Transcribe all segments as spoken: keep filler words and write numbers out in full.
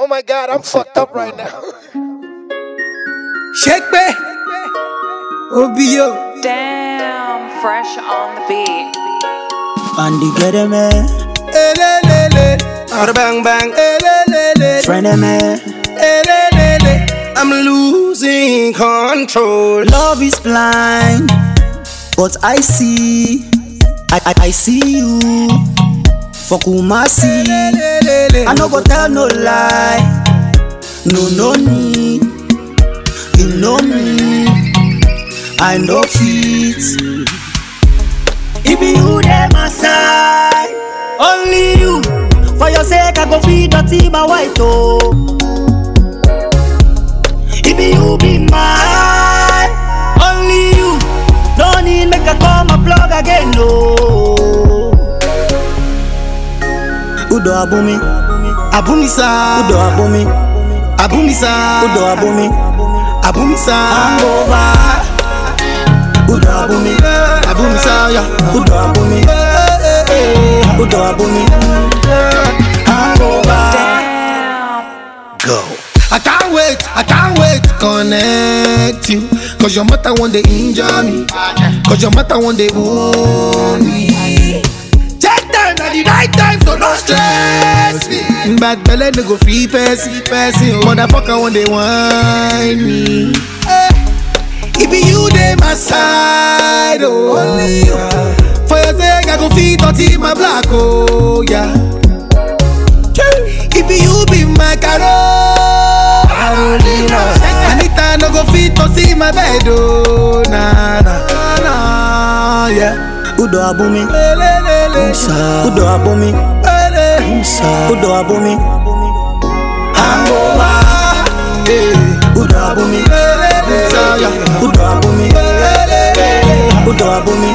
my God, I'm fucked up right now. Shake me, Obio. Damn, fresh on the beat. Andy get him, eh? Elelele, Ada bang bang. Elelele, Friend him, eh? Elelele, I'm losing control. Love is blind, but I see, I I, I see you. For Kumasi, I no go tell no lie. No no need, you know me. I know fit. It be you there my side, only you. For your sake I go feed dirty my white oh. It be you be mine, only you. No need make I call my plug again no. Udo abumi, Abumisa, Udo abumi, Abumisa, Udo abumi, Abumisa, hangover. Udo abumi, Abumisa, yeah. Udo abumi, Udo abumi, hangover. Damn. Go. I can't wait, I can't wait to connect you. Cause your mother one day injure me. Cause your mother one day wound me. Check time at the right time, so don't stress me. Bad belly no go free person, person. Motherfucker one day whine me. Hey. It be you dey my side, oh. Only you. For your sake I go feed dirty my black, oh yeah. It be you be my caro. Anita no go fit to see my bed, oh na na na yeah. Udo abumi, Usa, Udo abumi, Usa, Udo abumi, hangover, Udo abumi, Usa, yeah. Udo abumi, Udo abumi,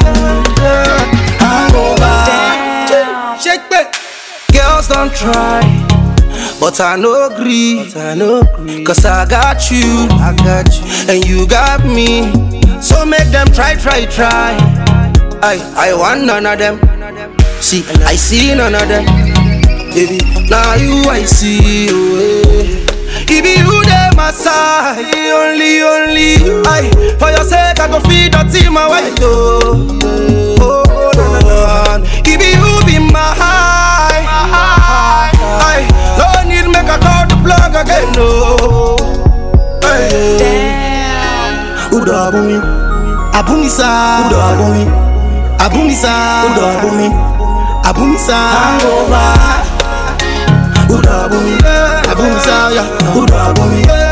hangover. Damn. Shake me. Girls don't try, but I no agree. But I no agree. Cause I got you, I got you, and you got me. So make them try, try, try. I, I want none of them. See, I see none of them. Baby, now you I see you. Eh. It be you there my side, only, only you. I, for your sake I go feed dirty my white oh. Oh, no, no, no. It be you be my high. I don't need make a call to plug again no. Hey. Damn. Udo abumi, Abumisa, Udo abumi, Abumisa, Udo abumi, Abumisa, hangover. Udo abumi, Abumisa, yeah. Udo abumi,